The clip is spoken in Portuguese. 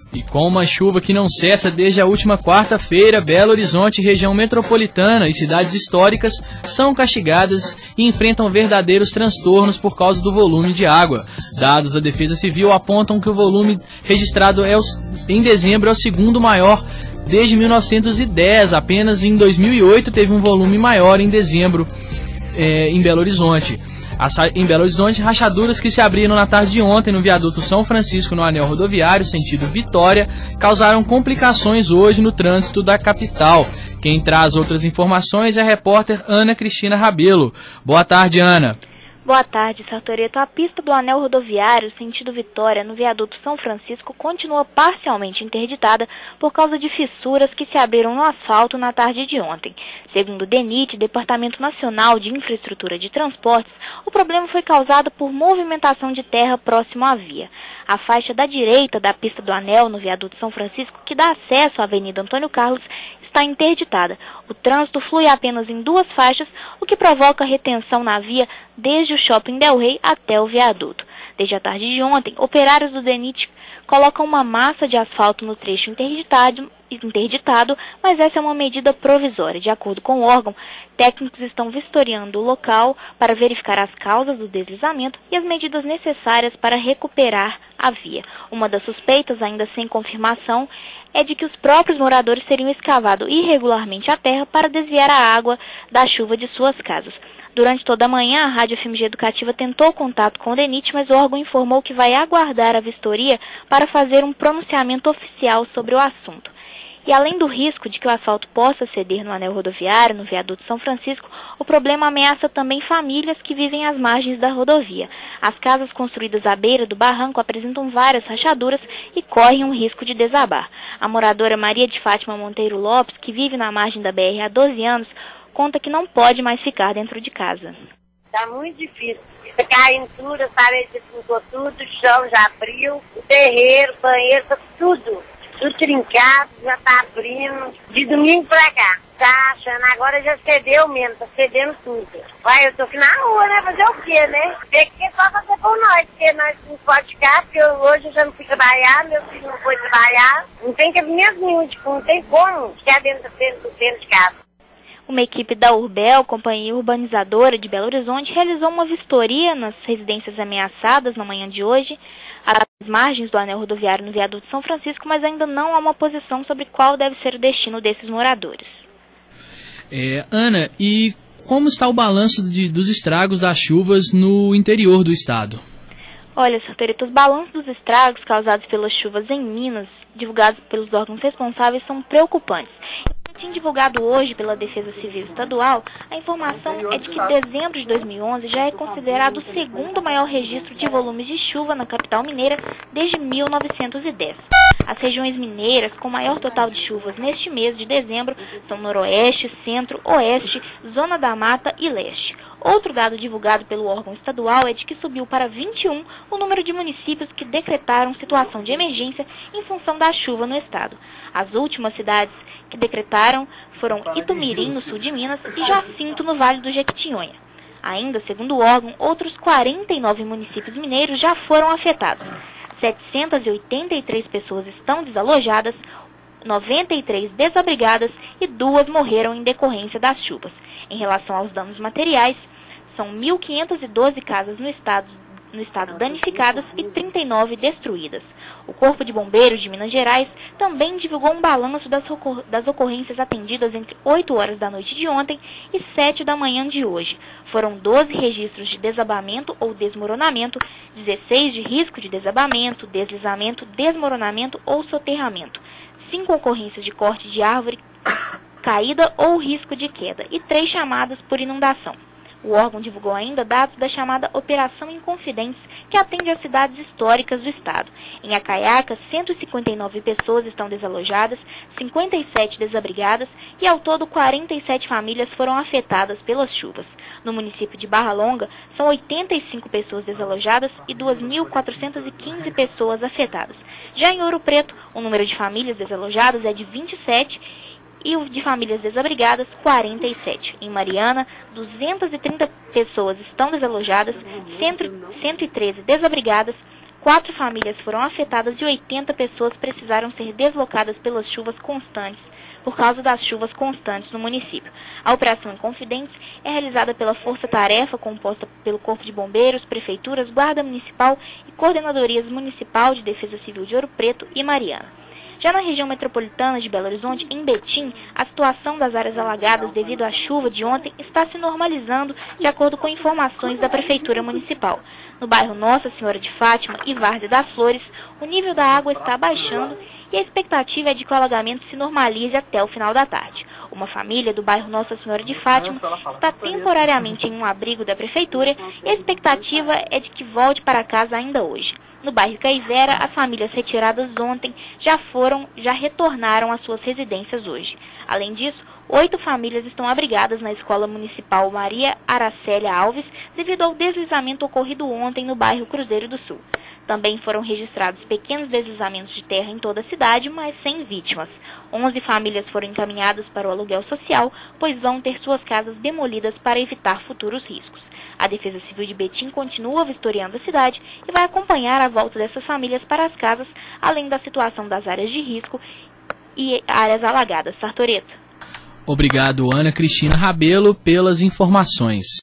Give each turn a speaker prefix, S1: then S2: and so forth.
S1: E com uma chuva que não cessa desde a última quarta-feira, Belo Horizonte, região metropolitana e cidades históricas são castigadas e enfrentam verdadeiros transtornos por causa do volume de água. Dados da Defesa Civil apontam que o volume registrado em dezembro é o segundo maior desde 1910. Apenas em 2008 teve um volume maior em dezembro em Belo Horizonte. Em Belo Horizonte, rachaduras que se abriram na tarde de ontem no viaduto São Francisco, no anel rodoviário, sentido Vitória, causaram complicações hoje no trânsito da capital. Quem traz outras informações é a repórter Ana Cristina Rabelo. Boa tarde, Ana.
S2: Boa tarde, Sartoreto. A pista do anel rodoviário, sentido Vitória, no viaduto São Francisco, continua parcialmente interditada por causa de fissuras que se abriram no asfalto na tarde de ontem. Segundo o DENIT, Departamento Nacional de Infraestrutura de Transportes, o problema foi causado por movimentação de terra próximo à via. A faixa da direita da pista do anel, no viaduto São Francisco, que dá acesso à Avenida Antônio Carlos, está interditada. O trânsito flui apenas em duas faixas, o que provoca retenção na via desde o Shopping Del Rey até o viaduto. Desde a tarde de ontem, operários do DENIT colocam uma massa de asfalto no trecho interditado, mas essa é uma medida provisória. De acordo com o órgão, técnicos estão vistoriando o local para verificar as causas do deslizamento e as medidas necessárias para recuperar a via. Uma das suspeitas, ainda sem confirmação, é de que os próprios moradores teriam escavado irregularmente a terra para desviar a água da chuva de suas casas. Durante toda a manhã, a Rádio FMG Educativa tentou contato com o DENIT, mas o órgão informou que vai aguardar a vistoria para fazer um pronunciamento oficial sobre o assunto. E além do risco de que o asfalto possa ceder no anel rodoviário, no viaduto São Francisco, o problema ameaça também famílias que vivem às margens da rodovia. As casas construídas à beira do barranco apresentam várias rachaduras e correm um risco de desabar. A moradora Maria de Fátima Monteiro Lopes, que vive na margem da BR há 12 anos, conta que não pode mais ficar dentro de casa.
S3: Tá muito difícil. Tá caindo tudo, as paredes ficou tudo, o chão já abriu, o terreiro, o banheiro, tudo trincado, já tá abrindo. De domingo pra cá, tá achando, agora já cedeu mesmo, tá cedendo tudo. Vai, eu tô aqui na rua, né, fazer o quê, né? Tem que só fazer por nós, porque nós não pode ficar, porque hoje eu já não fui trabalhar, meu filho não foi trabalhar. Não tem que mesmo, tipo, não tem como ficar dentro de casa.
S2: Uma equipe da Urbel, companhia urbanizadora de Belo Horizonte, realizou uma vistoria nas residências ameaçadas na manhã de hoje, às margens do anel rodoviário no viaduto São Francisco, mas ainda não há uma posição sobre qual deve ser o destino desses moradores.
S1: Ana, e como está o balanço dos estragos das chuvas no interior do estado?
S2: Olha, Sartorito, os balanços dos estragos causados pelas chuvas em Minas, divulgados pelos órgãos responsáveis, são preocupantes. Divulgado hoje pela Defesa Civil Estadual, a informação é de que dezembro de 2011 já é considerado o segundo maior registro de volumes de chuva na capital mineira desde 1910. As regiões mineiras com maior total de chuvas neste mês de dezembro são Noroeste, Centro, Oeste, Zona da Mata e Leste. Outro dado divulgado pelo órgão estadual é de que subiu para 21 o número de municípios que decretaram situação de emergência em função da chuva no estado. As últimas cidades que decretaram foram Itumirim, no sul de Minas, e Jacinto, no Vale do Jequitinhonha. Ainda, segundo o órgão, outros 49 municípios mineiros já foram afetados. 783 pessoas estão desalojadas, 93 desabrigadas e 2 morreram em decorrência das chuvas. Em relação aos danos materiais, são 1.512 casas no estado danificadas e 39 destruídas. O Corpo de Bombeiros de Minas Gerais também divulgou um balanço das ocorrências atendidas entre 8 horas da noite de ontem e 7 da manhã de hoje. Foram 12 registros de desabamento ou desmoronamento, 16 de risco de desabamento, deslizamento, desmoronamento ou soterramento, 5 ocorrências de corte de árvore, caída ou risco de queda e 3 chamadas por inundação. O órgão divulgou ainda dados da chamada Operação Inconfidentes, que atende às cidades históricas do estado. Em Acaiaca, 159 pessoas estão desalojadas, 57 desabrigadas e, ao todo, 47 famílias foram afetadas pelas chuvas. No município de Barra Longa, são 85 pessoas desalojadas e 2.415 pessoas afetadas. Já em Ouro Preto, o número de famílias desalojadas é de 27 e o de famílias desabrigadas, 47. Em Mariana, 230 pessoas estão desalojadas, 113 desabrigadas, 4 famílias foram afetadas e 80 pessoas precisaram ser deslocadas pelas chuvas constantes, por causa das chuvas constantes no município. A Operação Inconfidentes é realizada pela Força Tarefa, composta pelo Corpo de Bombeiros, Prefeituras, Guarda Municipal e Coordenadorias Municipal de Defesa Civil de Ouro Preto e Mariana. Já na região metropolitana de Belo Horizonte, em Betim, a situação das áreas alagadas devido à chuva de ontem está se normalizando, de acordo com informações da Prefeitura Municipal. No bairro Nossa Senhora de Fátima e Várzea das Flores, o nível da água está baixando e a expectativa é de que o alagamento se normalize até o final da tarde. Uma família do bairro Nossa Senhora de Fátima está temporariamente em um abrigo da Prefeitura e a expectativa é de que volte para casa ainda hoje. No bairro Caivera, as famílias retiradas ontem já retornaram às suas residências hoje. Além disso, 8 famílias estão abrigadas na Escola Municipal Maria Aracélia Alves devido ao deslizamento ocorrido ontem no bairro Cruzeiro do Sul. Também foram registrados pequenos deslizamentos de terra em toda a cidade, mas sem vítimas. 11 famílias foram encaminhadas para o aluguel social, pois vão ter suas casas demolidas para evitar futuros riscos. A Defesa Civil de Betim continua vistoriando a cidade e vai acompanhar a volta dessas famílias para as casas, além da situação das áreas de risco e áreas alagadas. Sartoreto.
S1: Obrigado, Ana Cristina Rabelo, pelas informações.